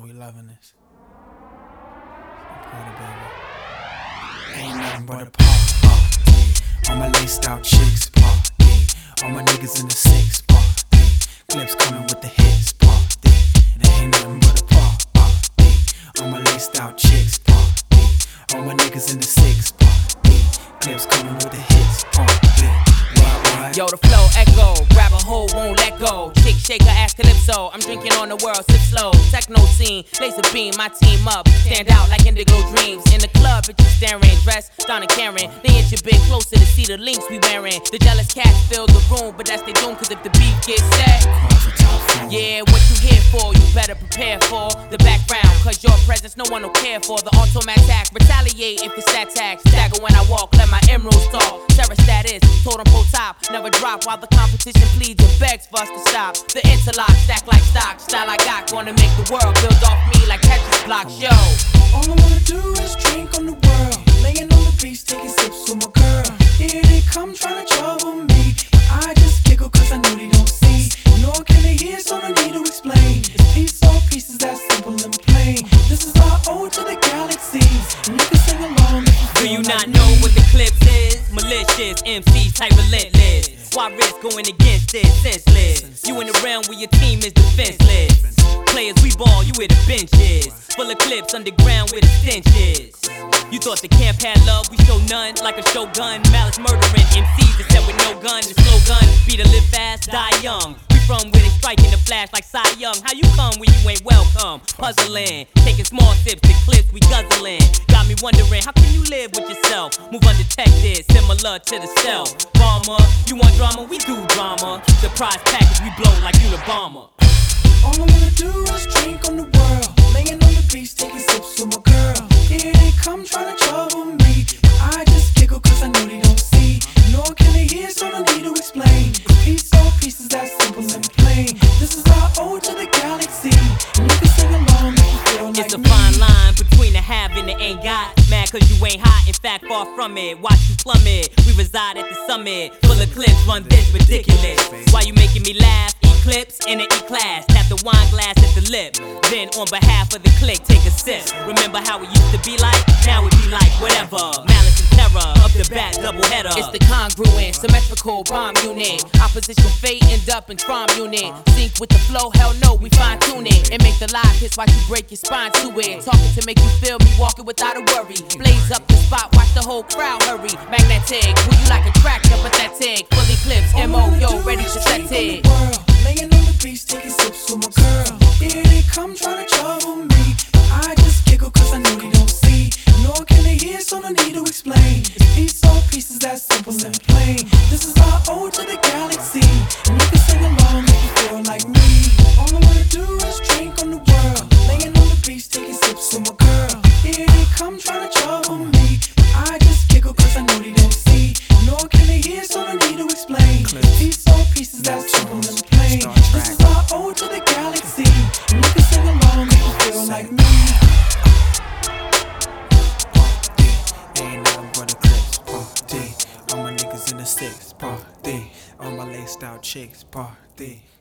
we loving this. Party, baby. Ain't nothing but a party. All my laced out chicks party. All my niggas in the six party. Clips coming with the hits party. And it ain't nothing but a party. All my laced out chicks party. All my niggas in the six party. Clips coming with the hits party. Yo, the flow echo, grab a hold, won't let go. Chick shaker, ass calypso. I'm drinking on the world, sip slow. Techno scene, laser beam, my team up. Stand out like indigo dreams. In the club, bitches staring, dressed, Donna Karen. They inch a bit closer to see the links we wearing. The jealous cats fill the room, but that's they doom, cause if the beat gets set, yeah, what you here for, you better prepare for the background, cause your presence no one will care for. The automatic, retaliate if it's that tag. Stagger when I walk, let my emeralds talk. Terror status, totem pole top, never drop while the competition pleads and begs for us to stop. The interlock, stack like stock, style I got, gonna make the world build off me like Tetris blocks, yo. All I wanna do is drink on the world, laying on the beach, taking sips with my girl. Here they come trying to trouble me, I just giggle cause I know they don't see. Nor can they hear, so no need to explain. It's piece on pieces, that's simple and plain. This is our ode to the galaxies, and you can sing along if you feel. Do you not know what the clips is? Malicious, MCs type relentless. Why risk going against it? Senseless. You in the realm where your team is defenseless. Players, we ball, you where the bench is. Full of clips underground where the stench is. You thought the camp had love, we show none. Like a shogun, malice murdering MCs that set with no gun. The slogan, be to live fast, die young. We from where they strike in the flash like Cy Young. How you come when you ain't welcome? Puzzling, taking small sips, the clips we guzzling. Got me wondering, how can you live with yourself? Move undetected, similar to the self. Bomber, you want drama? We do drama. Surprise package, we blow like Unabomber. All I wanna do is drink on the world, laying on the beach, taking sips with my girl. Here they come trying to trouble me, I just giggle cause I know they don't see. Nor can they hear, so no need to explain. Piece on pieces, that's simple and plain. This is our ode to the galaxy, and you can sing along if you feel like it's a me. fine line between the have and the ain't got. Mad cause you ain't hot, in fact far from it. Watch you plummet, we reside at the summit. Full of clips, run this ridiculous. Why you making me laugh? Clips in an E-class, tap the wine glass at the lip. Then on behalf of the clique, take a sip. Remember how it used to be like? Now it be like whatever. Malice and terror, up the bat, double header. It's the congruent, symmetrical bomb unit. Opposition fate, end up in trom unit. Sync with the flow, hell no, we fine tune it. And make the live hits while you break your spine to it. Talking to make you feel me, walking without a worry. Blaze up the spot, watch the whole crowd hurry. Magnetic, who you like attractor, pathetic. Fully clips, M.O. yo, ready to set it. Laying on the beach, taking sips with my girl. Here they come trying to trouble me, I just giggle cause I know they don't see. Nor can they hear, so no need to explain. It's piece on pieces, that's simple and plain. This is our ode to the galaxy, and you can sing along if you feel like me. All I wanna do is drink on the world, laying on the beach, taking sips with my girl. Here they come trying to trouble me, I just giggle cause I know they don't see. Nor can they hear, so no need to explain. Piece on pieces, that's simple and plain. This is our ode to the galaxy, and you can sing along if you feel like me. Ain't nothing but a clips party. All my niggas in the six party. All my laced out chicks party.